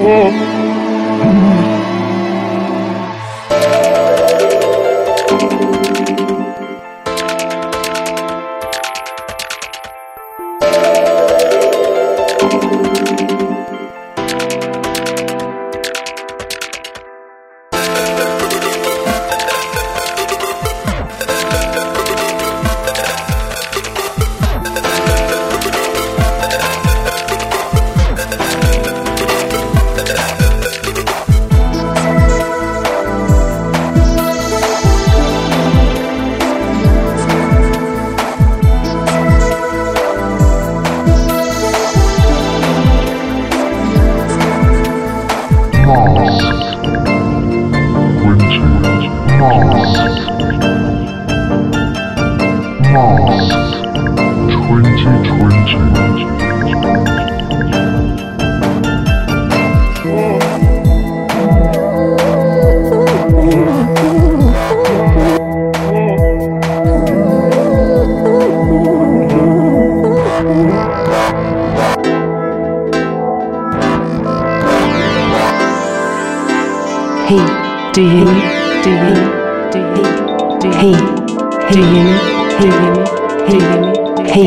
Hey, do you hear me? Do you hear me? Do you hear me? Do you hear me? Hey, do you hear me? Hey, do you hear me? Hey, do you hear me? Hey,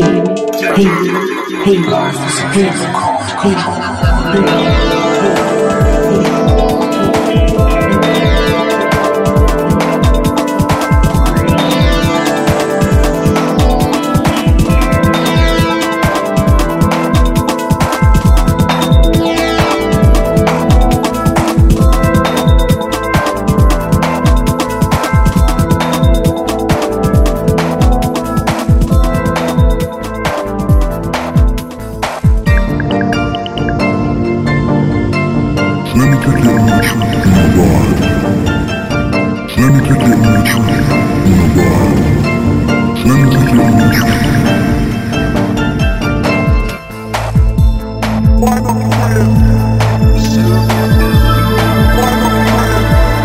Let me take it on the tree in a ride. Let me take it on the tree in a ride. Let me take it on the tree. Why not quit? Why not quit?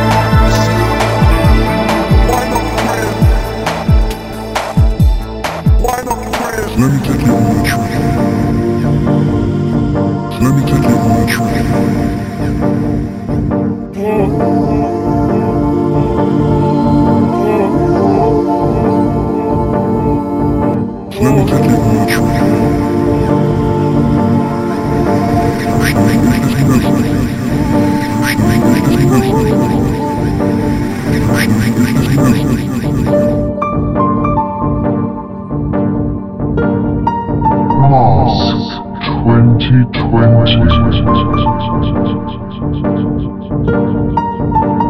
Why not quit? Why not quit? Let me take it on the tree. Let me take it on the tree. Let me take it on the tree. Mask 2020.